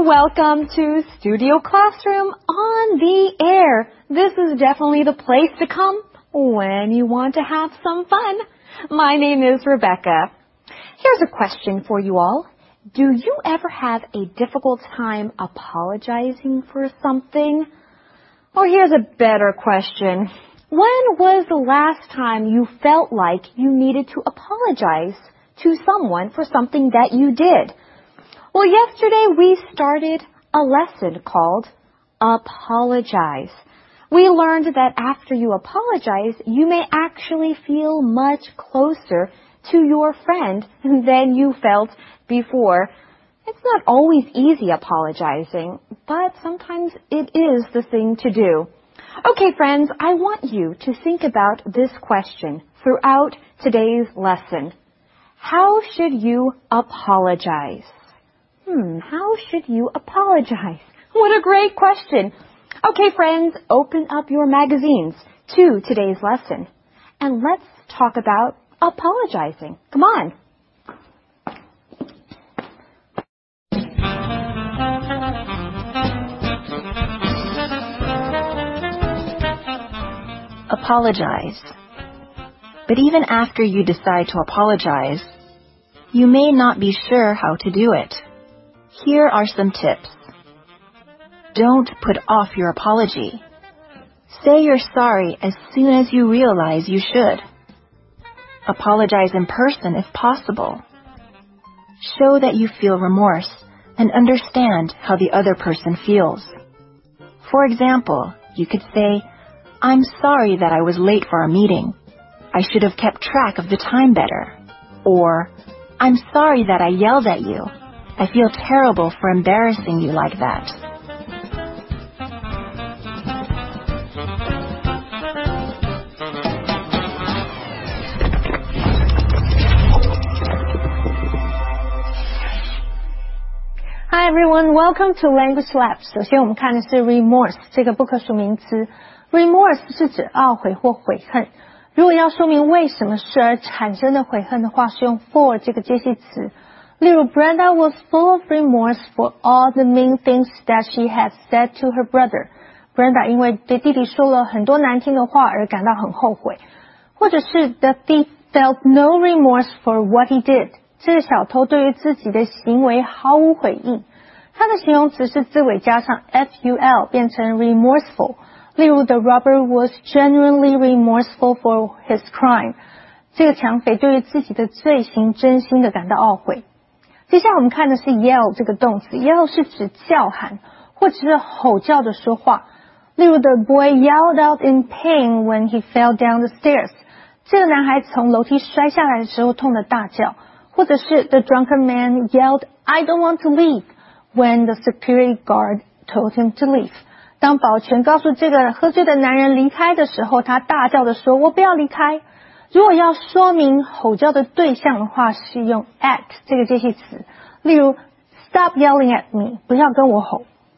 Welcome to Studio Classroom on the air. This is definitely the place to come when you want to have some fun. My name is Rebecca. Here's a question for you all. Do you ever have a difficult time apologizing for something? Or here's a better question. When was the last time you felt like you needed to apologize to someone for something that you did? Well, yesterday we started a lesson called Apologize. We learned that after you apologize, you may actually feel much closer to your friend than you felt before. It's not always easy apologizing, but sometimes it is the thing to do. Okay, friends, I want you to think about this question throughout today's lesson. How should you apologize? How should you apologize? What a great question. Okay, friends, open up your magazines to today's lesson. And let's talk about apologizing. Come on. Apologize. But even after you decide to apologize, you may not be sure how to do it. Here are some tips. Don't put off your apology. Say you're sorry as soon as you realize you should. Apologize in person if possible. Show that you feel remorse and understand how the other person feels. For example, you could say, "I'm sorry that I was late for our meeting. I should have kept track of the time better." Or, "I'm sorry that I yelled at you. I feel terrible for embarrassing you like that." Hi everyone, welcome to Language Lab. 首先我们看的是 remorse 这个不可数名词。remorse 是指懊悔或悔恨。如果要说明为什么事而产生的悔恨的话，是用 for 这个介系词。例如 Brenda was full of remorse for all the mean things that she had said to her brother. Brenda 因为对弟弟说了很多难听的话而感到很后悔。或者是 The thief felt no remorse for what he did. 这个小偷对于自己的行为毫无悔意。它的形容词是字尾加上 ful 变成 remorseful。例如 The robber was genuinely remorseful for his crime. 这个抢匪对于自己的罪行真心的感到懊悔。接下来我们看的是 yell 这个动词。yell 是指叫喊或者是吼叫的说话。例如 The boy yelled out in pain when he fell down the stairs. 这个男孩从楼梯摔下来的时候痛得大叫。或者是 The drunken man yelled, "I don't want to leave," when the security guard told him to leave. 当保全告诉这个喝醉的男人离开的时候，他大叫的说，我不要离开。如果要说明吼叫的对象的话，是用 at 这个介系词。例如 Stop yelling at me, 不要跟我吼。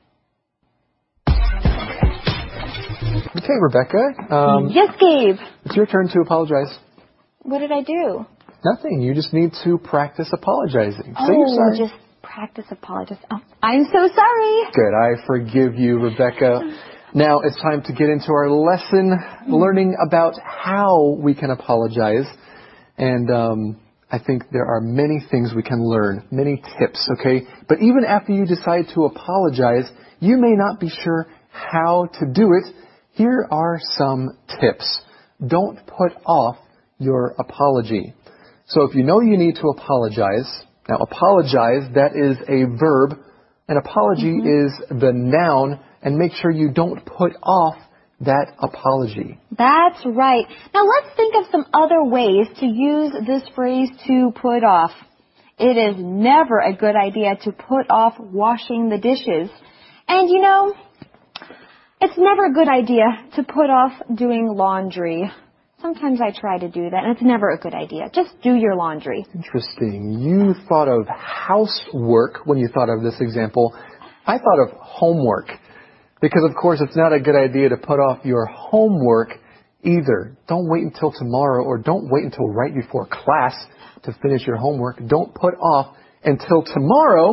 Okay, Rebecca. Yes, Gabe. It's your turn to apologize. What did I do? Nothing. You just need to practice apologizing. Say you're sorry. Just practice apologize. Oh, I'm so sorry. Good. I forgive you, Rebecca. Now it's time to get into our lesson, learning about how we can apologize. And I think there are many things we can learn, many tips, okay? But even after you decide to apologize, you may not be sure how to do it. Here are some tips. Don't put off your apology. So if you know you need to apologize, now apologize, that is a verb, and apology is the noun, and make sure you don't put off that apology. That's right. Now let's think of some other ways to use this phrase to put off. It is never a good idea to put off washing the dishes. And you know, it's never a good idea to put off doing laundry. Sometimes I try to do that, and it's never a good idea. Just do your laundry. Interesting. You thought of housework when you thought of this example. I thought of homework. Because, of course, it's not a good idea to put off your homework either. Don't wait until tomorrow, or don't wait until right before class to finish your homework. Don't put off until tomorrow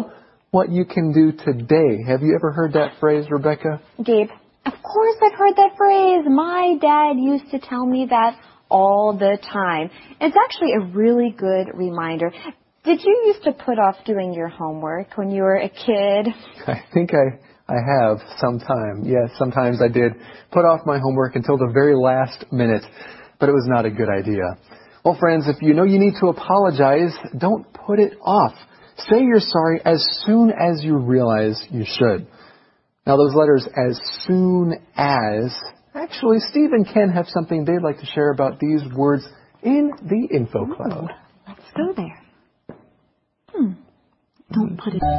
what you can do today. Have you ever heard that phrase, Rebecca? Gabe, of course I've heard that phrase. My dad used to tell me that all the time. It's actually a really good reminder. Did you used to put off doing your homework when you were a kid? I think I have sometime. Yes, sometimes I did put off my homework until the very last minute, but it was not a good idea. Well, friends, if you know you need to apologize, don't put it off. Say you're sorry as soon as you realize you should. Now, those letters, as soon as, actually, Steve and Ken have something they'd like to share about these words in the info cloud. Let's go there. Don't put it...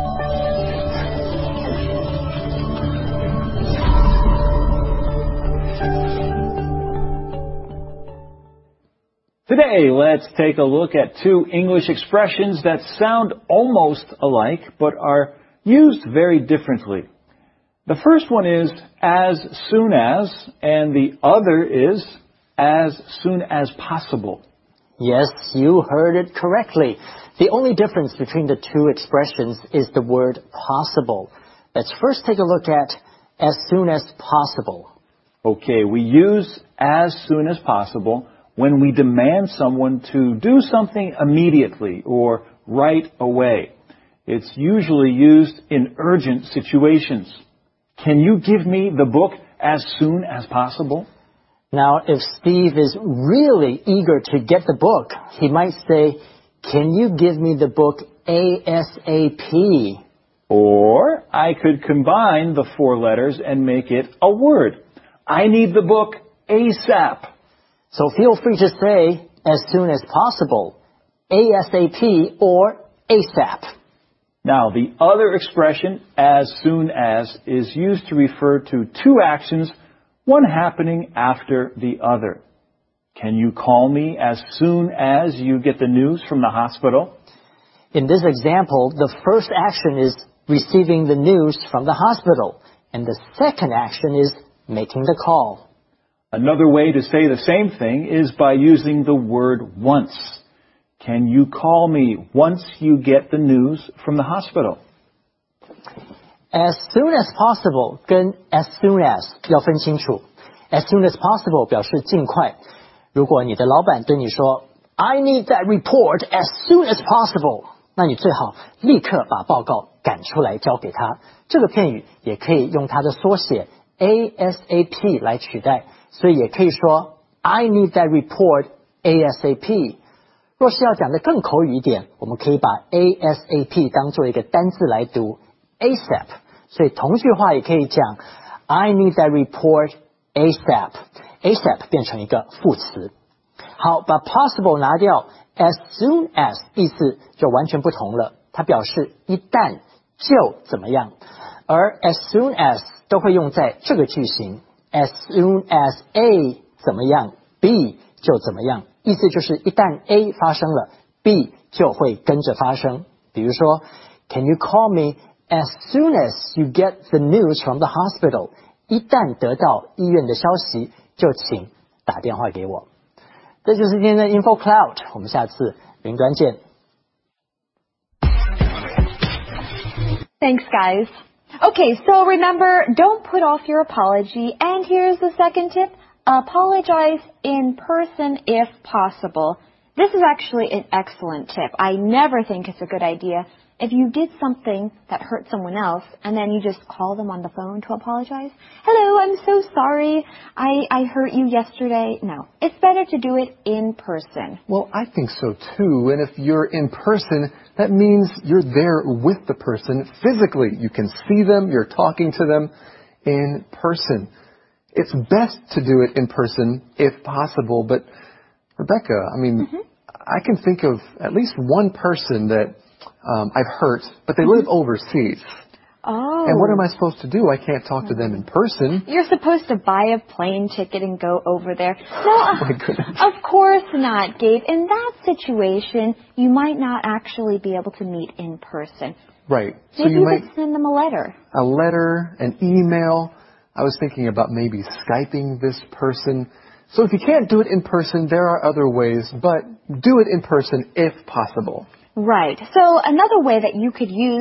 Today, let's take a look at two English expressions that sound almost alike, but are used very differently. The first one is as soon as, and the other is as soon as possible. Yes, you heard it correctly. The only difference between the two expressions is the word possible. Let's first take a look at as soon as possible. Okay, we use as soon as possible when we demand someone to do something immediately or right away. It's usually used in urgent situations. Can you give me the book as soon as possible? Now, if Steve is really eager to get the book, he might say, can you give me the book ASAP? Or I could combine the four letters and make it a word. I need the book ASAP. So feel free to say as soon as possible, ASAP or ASAP. Now, the other expression, as soon as, is used to refer to two actions, one happening after the other. Can you call me as soon as you get the news from the hospital? In this example, the first action is receiving the news from the hospital, and the second action is making the call. Another way to say the same thing is by using the word once. Can you call me once you get the news from the hospital? As soon as possible 跟 as soon as 要分清楚。As soon as possible 表示尽快。如果你的老板对你说 I need that report as soon as possible， 那你最好立刻把报告赶出来交给他。这个片语也可以用它的缩写 ASAP 来取代，所以也可以说 I need that report ASAP。若是要讲得更口语一点，我们可以把 ASAP 当做一个单字来读 ASAP， 所以同句话也可以讲 I need that report ASAP。 ASAP 变成一个副词。好，把 possible 拿掉 as soon as 意思就完全不同了，它表示一旦就怎么样，而 as soon as 都会用在这个句型 as soon as A 怎么样 B 就怎么样，意思就是一旦 A 发生了 B 就会跟着发生。比如说 Can you call me as soon as you get the news from the hospital？ 一旦得到医院的消息就请打电话给我。这就是今天的 Info Cloud， 我们下次云端见。 Thanks, guys. Okay, so remember, don't put off your apology. And here's the second tip. Apologize in person if possible. This is actually an excellent tip. I never think it's a good idea if you did something that hurt someone else and then you just call them on the phone to apologize. Hello, I'm so sorry. I hurt you yesterday. No, it's better to do it in person. Well, I think so too. And if you're in person, that means you're there with the person physically. You can see them, you're talking to them in person. It's best to do it in person if possible. But Rebecca, I mean, I can think of at least one person that I've hurt, but they live overseas. Oh. And what am I supposed to do? I can't talk to them in person. You're supposed to buy a plane ticket and go over there. No, My goodness. Of course not, Gabe. In that situation, you might not actually be able to meet in person. Right. So Maybe you you might could send them a letter. a letter, an email. I was thinking about maybe Skyping this person. So if you can't do it in person, there are other ways, but do it in person if possible. Right. So another way that you could use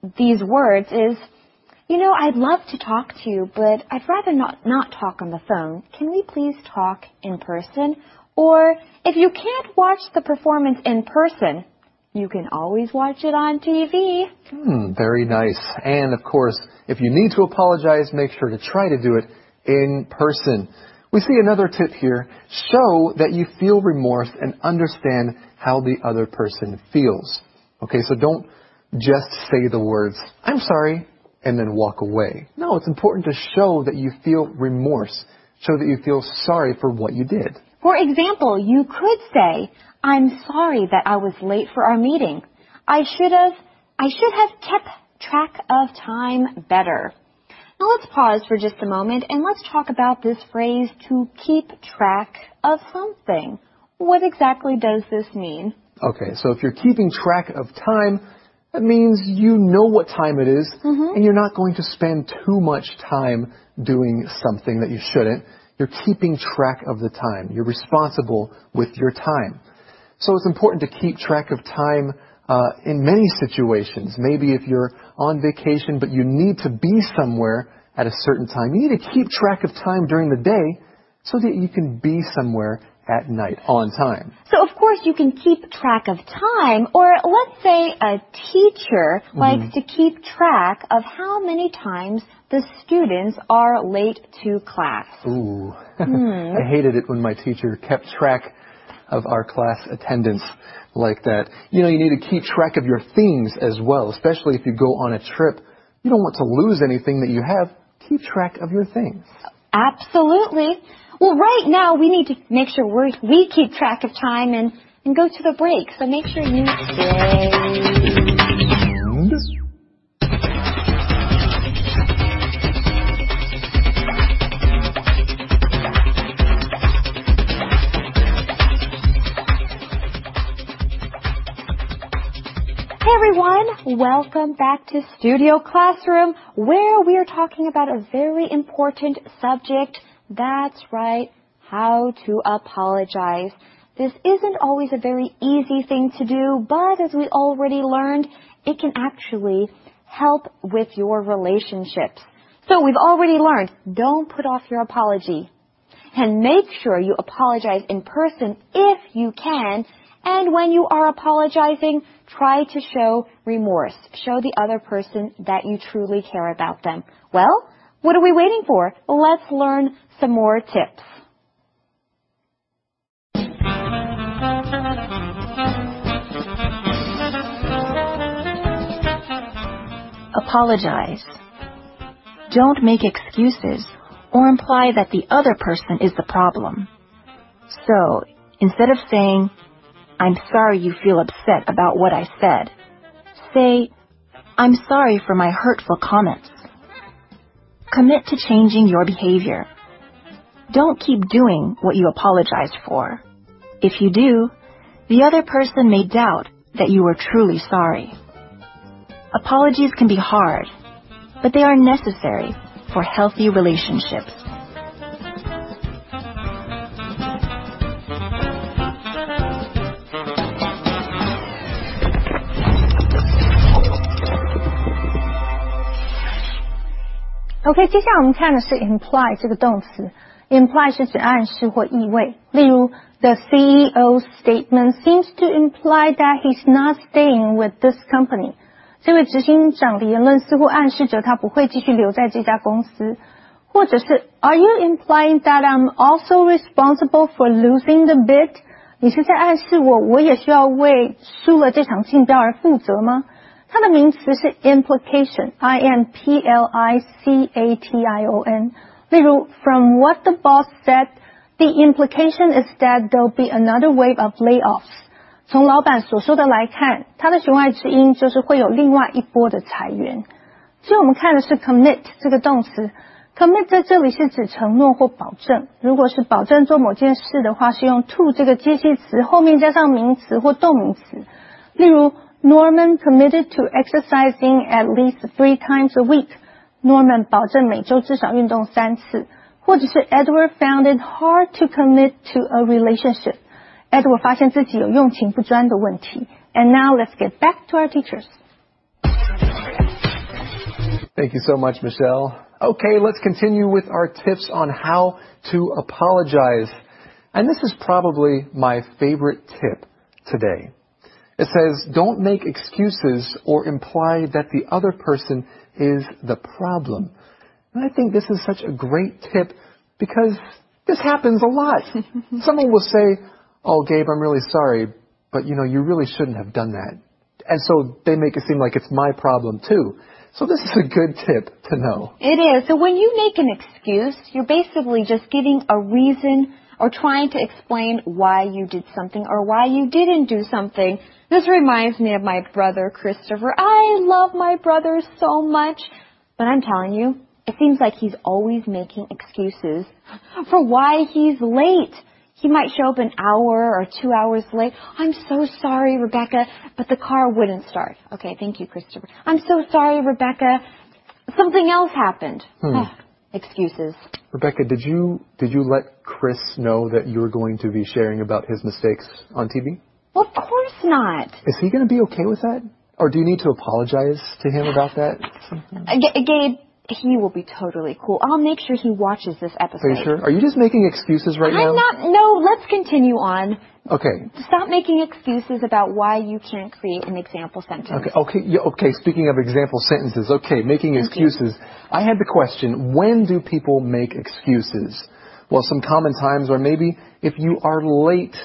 these words is, I'd love to talk to you, but I'd rather not talk on the phone. Can we please talk in person? Or if you can't watch the performance in person, you can always watch it on TV. Very nice. And of course, if you need to apologize, make sure to try to do it in person. We see another tip here. Show that you feel remorse and understand how the other person feels. Okay, so don't just say the words, I'm sorry, and then walk away. No, it's important to show that you feel remorse. Show that you feel sorry for what you did. For example, you could say, I'm sorry that I was late for our meeting. I should have kept track of time better. Now let's pause for just a moment and let's talk about this phrase, to keep track of something. What exactly does this mean? Okay, so if you're keeping track of time, that means you know what time it is, and you're not going to spend too much time doing something that you shouldn't. You're keeping track of the time. You're responsible with your time. So it's important to keep track of time in many situations. Maybe if you're on vacation but you need to be somewhere at a certain time, you need to keep track of time during the day so that you can be somewhere at night on time. So of course you can keep track of time, or let's say a teacher likes to keep track of how many times the students are late to class. Ooh, I hated it when my teacher kept track of our class attendance like that. You need to keep track of your things as well, especially if you go on a trip. You don't want to lose anything that you have. Keep track of your things. Absolutely. Well, right now we need to make sure we keep track of time and go to the break. So make sure you stay. Hey everyone, welcome back to Studio Classroom, where we are talking about a very important subject. That's right, how to apologize. This isn't always a very easy thing to do, but as we already learned, it can actually help with your relationships. So we've already learned, don't put off your apology. And make sure you apologize in person if you can. And when you are apologizing, try to show remorse. Show the other person that you truly care about them. Well, what are we waiting for? Let's learn some more tips. Apologize. Don't make excuses or imply that the other person is the problem. So, instead of saying, I'm sorry you feel upset about what I said, say, I'm sorry for my hurtful comments. Commit to changing your behavior. Don't keep doing what you apologized for. If you do, the other person may doubt that you were truly sorry. Apologies can be hard, but they are necessary for healthy relationships. OK， 接下来我们看的是 imply 这个动词。imply 是指暗示或意味。例如 ，The CEO's statement seems to imply that he's not staying with this company。这位执行长的言论似乎暗示着他不会继续留在这家公司。或者是 Are you implying that I'm also responsible for losing the bid？ 你是在暗示我也需要为输了这场竞标而负责吗？它的名词是 implication, I-M-P-L-I-C-A-T-I-O-N。例如 From what the boss said, the implication is that there'll be another wave of layoffs。从老板所说的来看，他的弦外之音就是会有另外一波的裁员。所以我们看的是 commit 这个动词。commit 在这里是指承诺或保证。如果是保证做某件事的话，是用 to 这个介系词后面加上名词或动名词。例如Norman committed to exercising at least 3 times a week. Norman 保证每周至少运动3次。或者是 Edward found it hard to commit to a relationship. Edward 发现自己有用情不专的问题。And now let's get back to our teachers. Thank you so much, Michelle. Okay, let's continue with our tips on how to apologize. And this is probably my favorite tip today. It says, don't make excuses or imply that the other person is the problem. And I think this is such a great tip because this happens a lot. Someone will say, oh, Gabe, I'm really sorry, but you really shouldn't have done that. And so they make it seem like it's my problem too. So this is a good tip to know. It is. So when you make an excuse, you're basically just giving a reason or trying to explain why you did something or why you didn't do something. This reminds me of my brother, Christopher. I love my brother so much. But I'm telling you, it seems like he's always making excuses for why he's late. He might show up an hour or 2 hours late. I'm so sorry, Rebecca, but the car wouldn't start. Okay, thank you, Christopher. I'm so sorry, Rebecca. Something else happened. Excuses. Rebecca, did you let Chris know that you were going to be sharing about his mistakes on TV? Well, of course not. Is he going to be okay with that? Or do you need to apologize to him about that? Gabe, he will be totally cool. I'll make sure he watches this episode. Are you sure? Are you just making excuses right now? I'm not. No, let's continue on. Okay. Stop making excuses about why you can't create an example sentence. Okay. Speaking of example sentences, making excuses. I had the question, when do people make excuses? Well, some common times are maybe if you are late.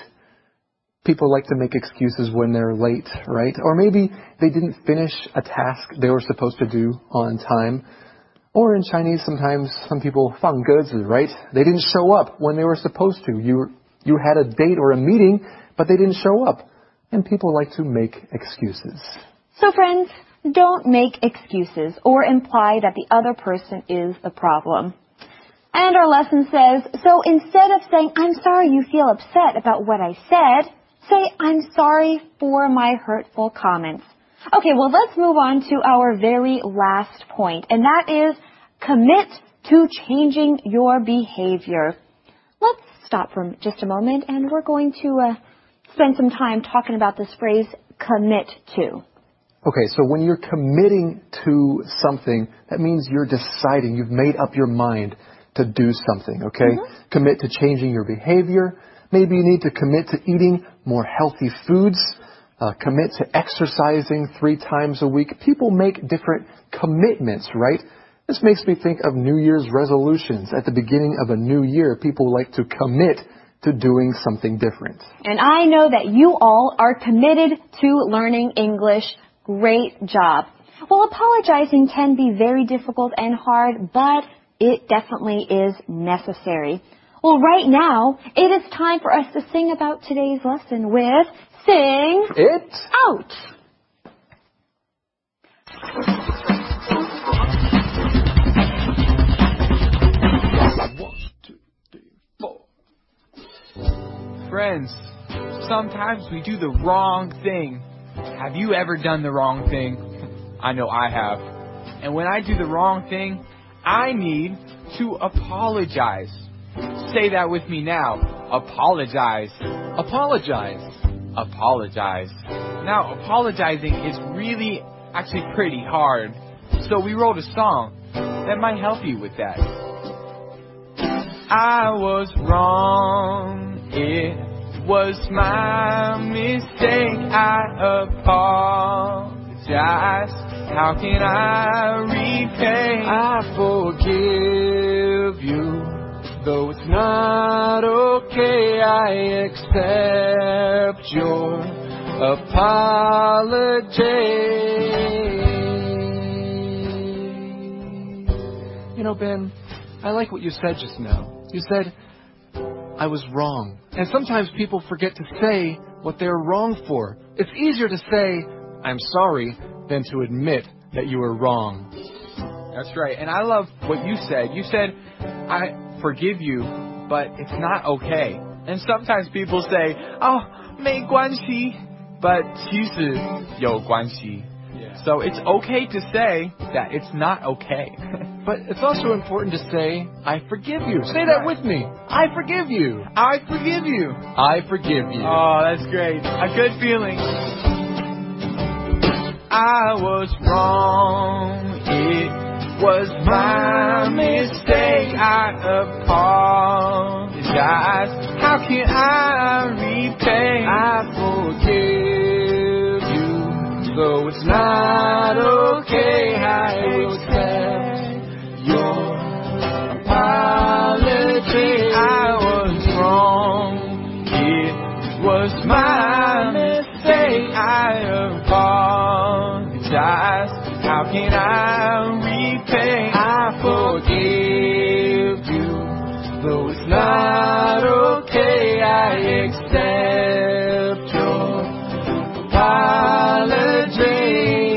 People like to make excuses when they're late, right? Or maybe they didn't finish a task they were supposed to do on time. Or in Chinese, sometimes some people 放鸽子, right? They didn't show up when they were supposed to. You had a date or a meeting, but they didn't show up. And people like to make excuses. So friends, don't make excuses or imply that the other person is the problem. And our lesson says, so instead of saying, I'm sorry you feel upset about what I said, say, I'm sorry for my hurtful comments. Okay, well, let's move on to our very last point, and that is commit to changing your behavior. Let's stop for just a moment, and we're going to spend some time talking about this phrase, commit to. Okay, so when you're committing to something, that means you're deciding, you've made up your mind to do something, okay? Commit to changing your behavior. Maybe you need to commit to eating more healthy foods. Commit to exercising 3 times a week. People make different commitments, right? This makes me think of New Year's resolutions. At the beginning of a new year, people like to commit to doing something different. And I know that you all are committed to learning English. Great job. Well, apologizing can be very difficult and hard, but it definitely is necessary. Well, right now, it is time for us to sing about today's lesson with Sing It Out. Friends, sometimes we do the wrong thing. Have you ever done the wrong thing? I know I have. And when I do the wrong thing, I need to apologize. Say that with me now. Apologize. apologize. Apologize. Now, apologizing is really actually pretty hard. So we wrote a song that might help you with that. I was wrong. It was my mistake. I apologize. How can I repay? I forgive you. Though it's not okay, I accept your apology. You know, Ben, I like what you said just now. You said, I was wrong. And sometimes people forget to say what they're wrong for. It's easier to say, I'm sorry, than to admit that you were wrong. That's right. And I love what you said. You said, I forgive you, but it's not okay. And sometimes people say, oh, 没关系, but 其实有关系. So it's okay to say that it's not okay. But it's also important to say, I forgive you. Say that with me. I forgive you. I forgive you. I forgive you. Oh, that's great. A good feeling. I was wrong. It was my mistake. I apologize. How can I repay? I forgive you, though it's not okay. I accept your apology. I was wrong. It was my mistake. I apologize. How can I repay? I forgive you, though it's not okay. I accept your apology.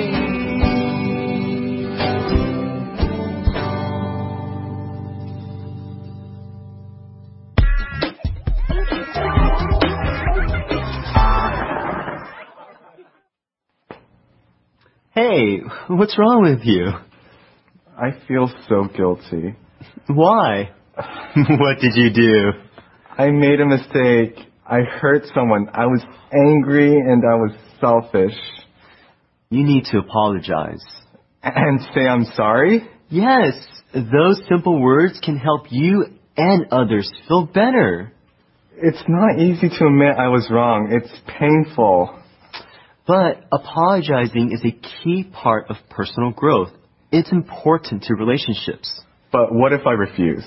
Hey, what's wrong with you? I feel so guilty. Why? What did you do? I made a mistake. I hurt someone. I was angry and I was selfish. You need to apologize. And say I'm sorry? Yes, those simple words can help you and others feel better. It's not easy to admit I was wrong. It's painful. But apologizing is a key part of personal growth. It's important to relationships. But what if I refuse?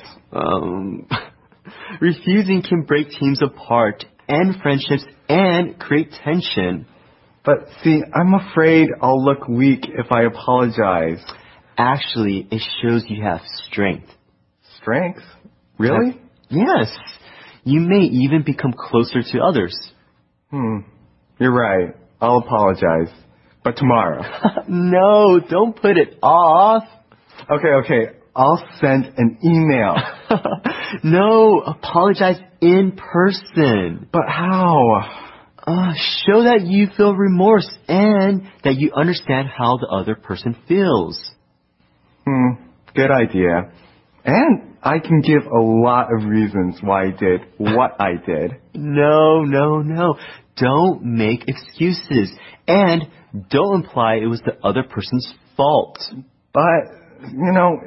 Refusing can break teams apart and friendships and create tension. But see, I'm afraid I'll look weak if I apologize. Actually, it shows you have strength. Strength? Really? Yes. You may even become closer to others. You're right. I'll apologize. But tomorrow. No, don't put it off. Okay. I'll send an email. No, apologize in person. But how? Show that you feel remorse and that you understand how the other person feels. Good idea. And I can give a lot of reasons why I did what I did. No. Don't make excuses. And don't imply it was the other person's fault. But, No.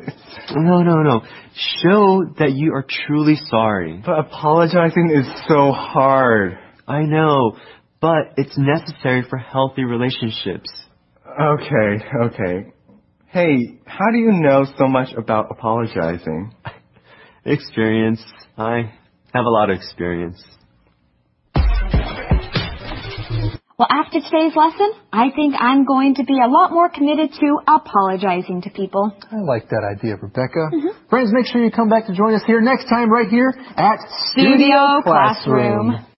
Show that you are truly sorry. But apologizing is so hard. I know, but it's necessary for healthy relationships. Okay. Hey, how do you know so much about apologizing? Experience. I have a lot of experience. Well, after today's lesson, I think I'm going to be a lot more committed to apologizing to people. I like that idea, Rebecca. Friends, make sure you come back to join us here next time right here at Studio Classroom.